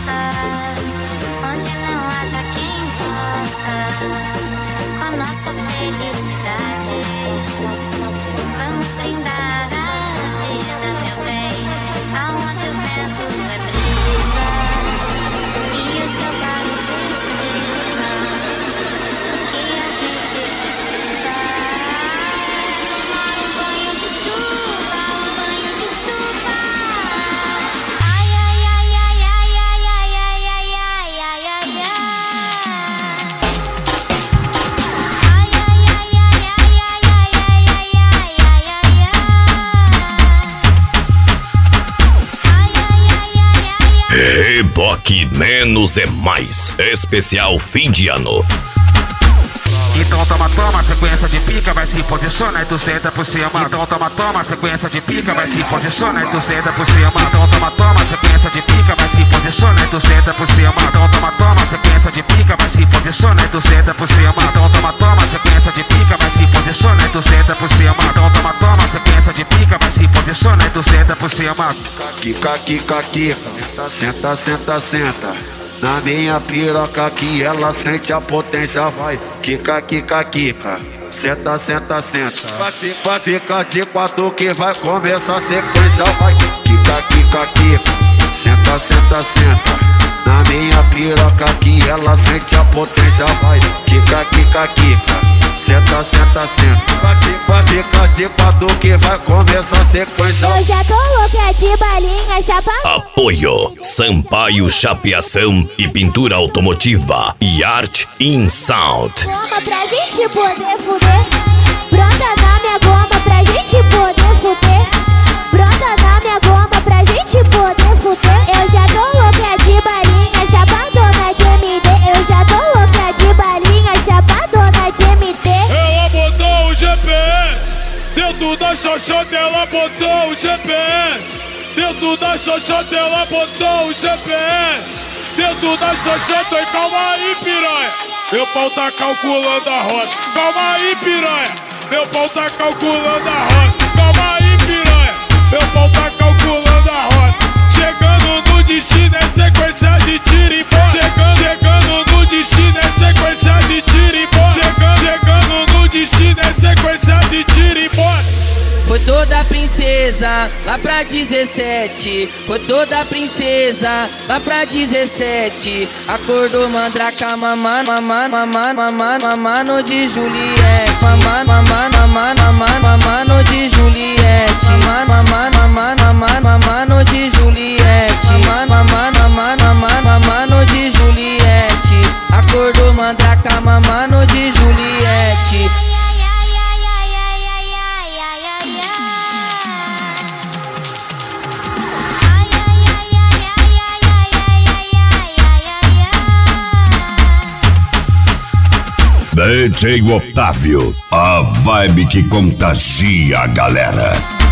roça, onde não haja quem possa com a nossa felicidade. Vamos brindar a vida, meu bem, aonde o vento é brisa e o céu claro de estrelas que a gente precisa. Tomar um banho de chuva, um banho de chuva. Ai, ai, ai, ai, ai, ai, ai, ai, ai, ai, ai, ai, ai. Ai, ai, ai, ai, ai, ai, ai, ai, ai, ai, ai, ai. Ai, ai, ai, ai, ai. Reboque Menos é Mais, especial fim de ano. Então toma, sequência de pica, vai se posiciona e tu senta por cima. Então toma, sequência de pica, vai se posiciona e tu senta por cima. Então toma, sequência de pica, vai se posiciona e tu senta por cima. Então toma, sequência de pica, vai se posiciona e tu senta por cima. Então toma, sequência de pica, vai se posiciona e tu senta por cima. Então toma, sequência de pica, vai se posiciona e tu senta por cima. Quica, quica, quica, senta, senta, senta. Na minha piroca que ela sente a potência, vai. Quica, quica, quica, senta, senta, senta. Vai ficar de quatro que vai começar a sequência, vai. Quica, quica, quica, senta, senta, senta. Na minha piroca que ela sente a potência, vai. Quica, quica, quica, senta, senta, senta. Vai ficar de quatro que vai começar a sequência. Eu já tô louca de balinha, chapa. Apoio Sampaio Chapeação e Pintura Automotiva e Art in Sound. Goma pra gente poder fuder. Brota na minha goma pra gente poder fuder. Brota na minha goma pra gente poder fuder. Eu já tô louca de balinha, chapadona de MD. Eu já tô louca de balinha, chapadona de MD. Ela botou o GPS dentro da xoxota, ela botou o GPS dentro da xoxota, ela botou o GPS dentro da xoxota. E calma aí, piranha, meu pau tá calculando a rota. Calma aí, piranha, meu pau tá calculando a rota. Calma aí, piranha, meu pau tá calculando a rota. Chegando no destino é sequência de tiro e bola. Chegando no destino é sequência de tiro e bola. Chegando no destino é sequência de tiro e bola. Foi toda princesa lá pra 17. Foi toda princesa lá pra 17. Acordou mandraca, mamando de Juliette. Mamando de Juliette. Mamando de Juliette. Mamando de Juliette. Acordou mandraca, mamando de Juliette. DJ Otávio, a vibe que contagia a galera.